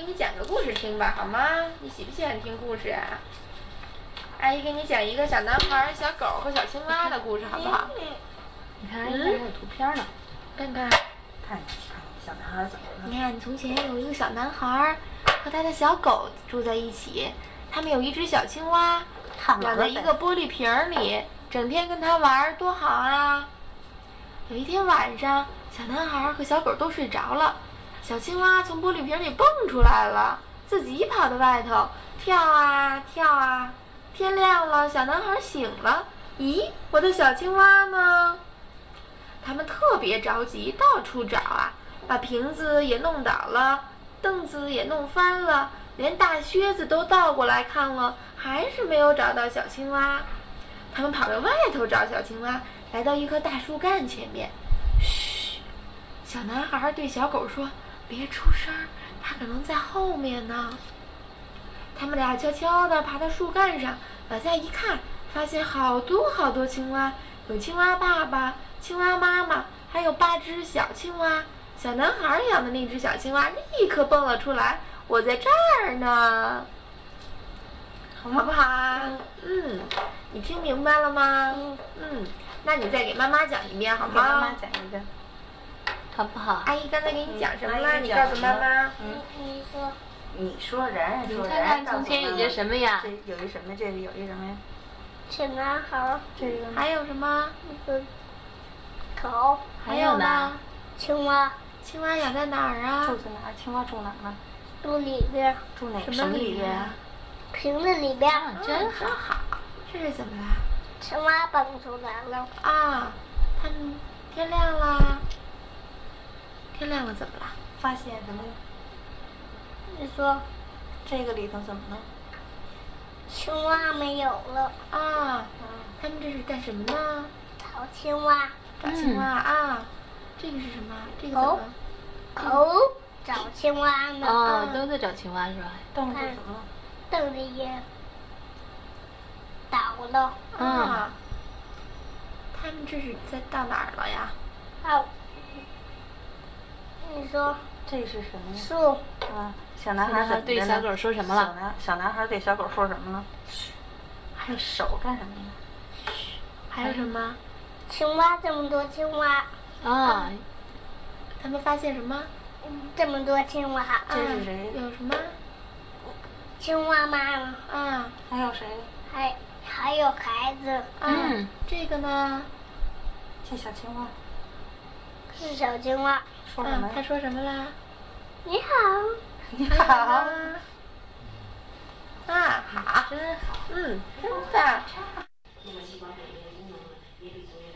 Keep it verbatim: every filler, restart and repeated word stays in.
你讲个故事听吧，好吗？你喜不喜欢听故事啊？阿姨给你讲一个小男孩、小狗和小青蛙的故事，好不好？ 你看，这还有图片呢。 看看， 看小男孩怎么了？ 你看，从前有一个小男孩和他的小狗住在一起，他们有一只小青蛙，养在一个玻璃瓶里，整天跟他玩，多好啊！有一天晚上，小男孩和小狗都睡着了，小青蛙从玻璃瓶里蹦出来了，自己跑到外头跳啊跳啊。天亮了，小男孩醒了，咦，我的小青蛙呢？他们特别着急，到处找啊，把瓶子也弄倒了，凳子也弄翻了，连大靴子都倒过来看了，还是没有找到小青蛙。他们跑到外头找小青蛙，来到一棵大树干前面。嘘，小男孩对小狗说：“别出声，它可能在后面呢。”他们俩悄悄地爬到树干上，往下一看，发现好多好多青蛙，有青蛙爸爸、青蛙妈妈，还有八只小青蛙。小男孩养的那只小青蛙立刻蹦了出来，我在这儿呢，好不好啊？嗯，你听明白了吗？嗯嗯，那你再给妈妈讲一遍好吗？ 给妈妈讲一遍， 好不好？ 阿姨刚才给你讲什么了？你告诉妈妈。 嗯， 你说。 你说人，说人。 你看看从前有些什么呀？ 这有一什么？这里有一什么呀？ 小男孩。 这个还有什么？ 一个狗。 还有呢？ 青蛙。 青蛙养在哪儿啊？ 住在哪儿？青蛙住哪儿呢？ 住里边。 住哪什什么里里边边？ 瓶子里边。 啊，真好。 好。这是怎么了？ 青蛙蹦出来了。 啊，他们天亮了。天亮了怎么了？ 发现什么？ 你说。 这个里头怎么了？ 青蛙没有了。 啊，他们这是干什么呢？ 找青蛙。 找青蛙啊。这个是什么？这个怎么？ 狗找青蛙呢。 哦，都在找青蛙是吧？ 凳子怎么了？ 凳子也倒了。 啊。他们这是在到哪儿了呀？ 啊。你说。 这是什么呀？ 树。 啊，小男孩怎么对小狗说什么了？ 小男小男孩对小狗说什么呢？还有手干什么呢？ 还有什么？ 青蛙这么多青蛙。 啊。 他们发现什么？ 这么多青蛙。 这是谁？ 有什么？ 青蛙妈妈。 啊。 还有谁？ 还还有孩子。 嗯。这个呢？ 这小青蛙。 是小青蛙。 说什么？ 他说什么啦？ 你好。 你好。 啊，好， 真好。 嗯，真的。